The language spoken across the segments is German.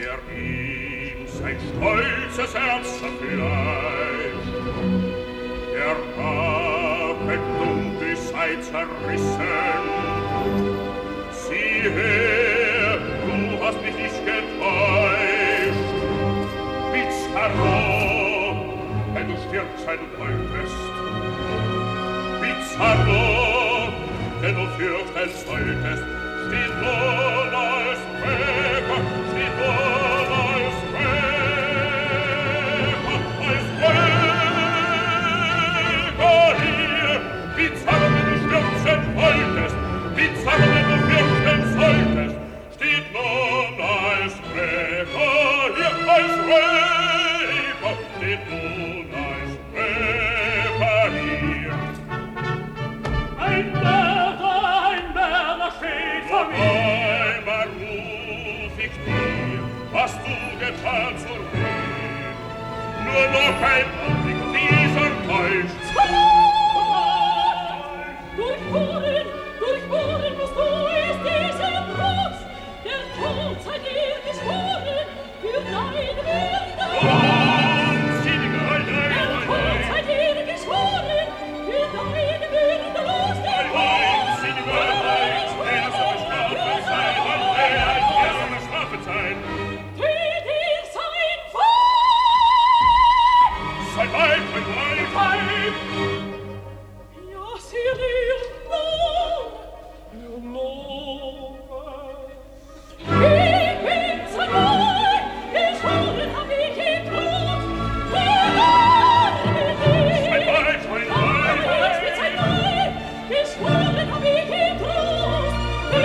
der ihm sein stolzes Herz zerfleischt. Der Rache dunkel sei zerrissen. Sieh her, du hast mich nicht getäuscht. Bizarro, wenn du stirbt sein wolltest. Bizarro, wenn du fürchten solltest, steht wohl als Träger, steht wohl als Träger, als Träger hier. Bizarro, wenn du stürzen wolltest, Bizarro, wenn du fürchten solltest, steht nun als Träger hier, als Träger, steht nun als Träger hier. Ein Mörder steht vor mir. Einmal ruf ich dir, was du getan zur Weh. Nur noch ein Augenblick dieser täuscht. Durchbohren musst du es dieser Trotz. Der Tod sei dir geschworen für deine Würde. Der Tod sei dir geschworen für deine Würde. Los, der Tod! Tät ihr sein Feind! Sein Weib, mein Weib! Ja, sieh dir ich bin sein Weib! Geschworen hab ich ihn Trost! Sein Weib, mein Weib! Ich bin sein Weib! Geschworen hab ich ihn Trost!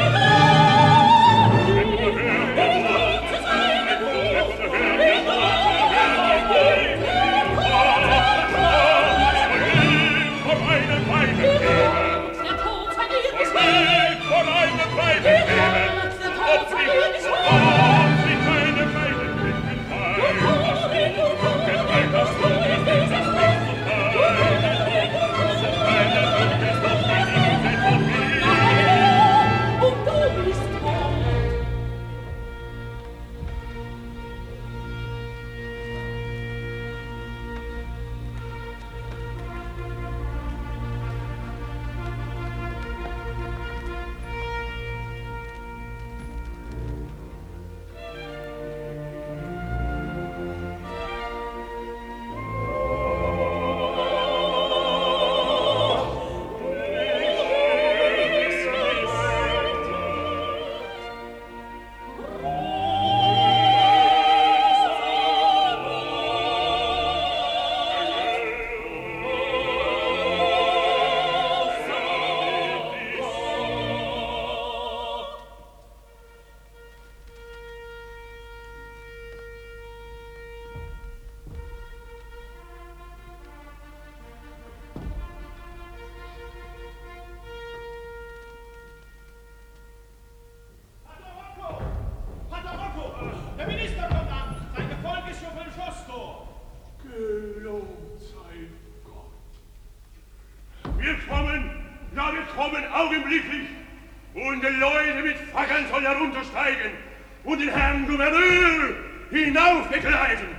Augenblicklich, und die Leute mit Fackeln sollen heruntersteigen und den Herrn Gouverneur hinaufbegleiten.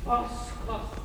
Was